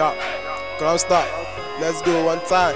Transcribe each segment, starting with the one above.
Yeah, Crown Star. Let's go one time.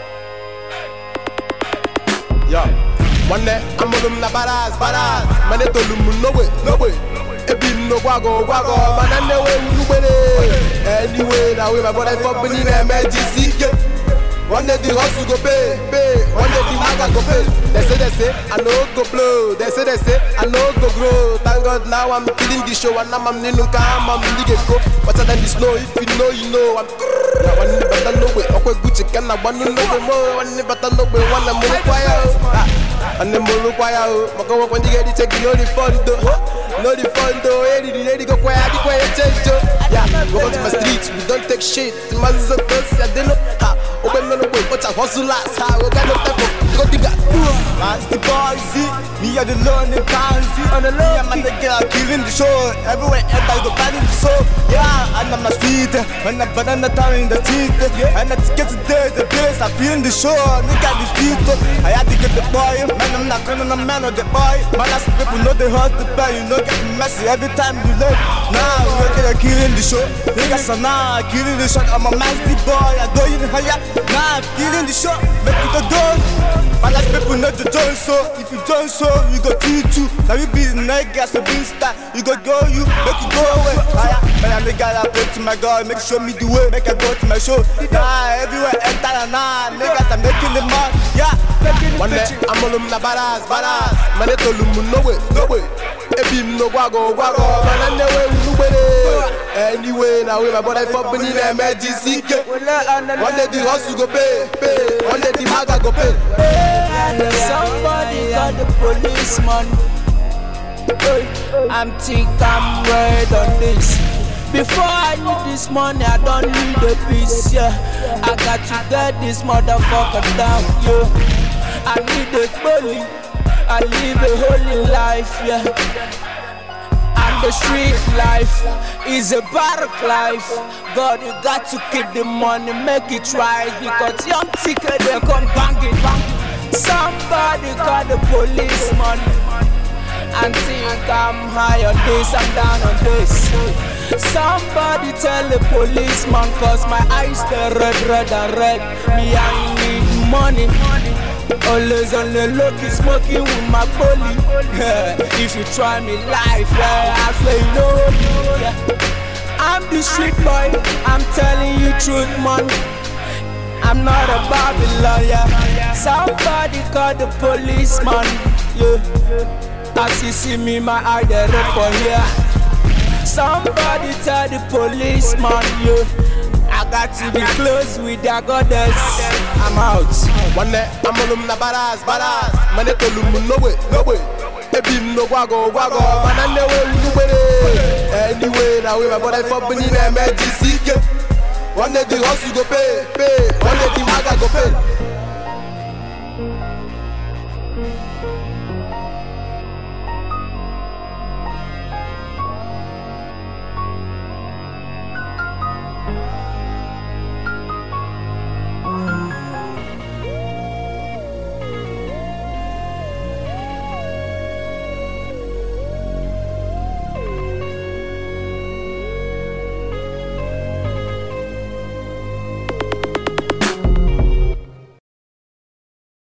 Yeah. One day I'm on the badass. Man, they told me no way. Ebi no wago. Man, I know where anyway, now we my brother for being an emergency. One day the hustle go pay. One day the maga go pay. They say, I know go blow. They say, I know go grow. Thank God now I'm killing the show and I'm in no calm. I'm in the go. Better than the snow. If you know, you know. I'm one better no way. Okay, Gucci can I want to know more. One better no way. One I'm more quiet. And the more quiet. Mako when you get the check, you know the fun though. No the fun though. Lady go quiet. The quiet change. Yeah, go to my streets. We don't take shit. My sisters, I don't know. Open no way, but I hustle last time. We got no time for go digga. That's the boy, see. Me are the learning town, see. On the low, I'm the girl killing the show. Everywhere else I go bad in the show. Yeah, and I'm a street. When I'm bad on the town in the teeth. And I get to the place, I feel in the show. Look at the street. I had to get the boy. Man, I'm not calling a man or the boy. Man, I see people know they hurt the boy. You know, get messy every time you learn. Now, we're gonna kill in the show. Niggas are now killing the shot. I'm a nasty boy. I go in higher. Nah, I'm killing the shot, make it a done. I like people not to join so. If you join so, you go 2-2. Now you be the nigga, so be star. You go, you make it go away. Man, I'm the guy that pray to my God, make show me the way, make I go to my show. Nah, everywhere enter and nah, niggas are making the mark. Yeah, one day I'm on the badass. Man, they told me no way. Ebi no wago. Man, I know where anyway, now we my brother for being an emergency. One day the hustle go pay. One day the maga go pay. Somebody got the policeman. I'm think I'm red on this. Before I need this money, I don't need a piece, yeah. I got to get this motherfucker down, yeah. I need a bully. I live a holy life, yeah. And the street life is a barrack life. God, you got to keep the money, make it right. Because young ticket, they come banging. Somebody call the policeman and think I'm high on this, I'm down on this. Somebody tell the policeman, cause my eyes they're red and red. Me, I need money. Always on the low, keep smoking with my bully. If you try me life, I swear you know. I'm the street boy, I'm telling you truth, man. I'm not a Babylon, yeah. Somebody call the policeman, yeah. As you see me, my eye they red for here. Somebody tell the policeman, yeah. I got to be close with their goddess. I'm out. One day I'm on the badass. Man, they told me no way. Ebi no wago. Man, I know where anyway, now we my brother for being an emergency. One day the hustle go pay. One day the maga go pay.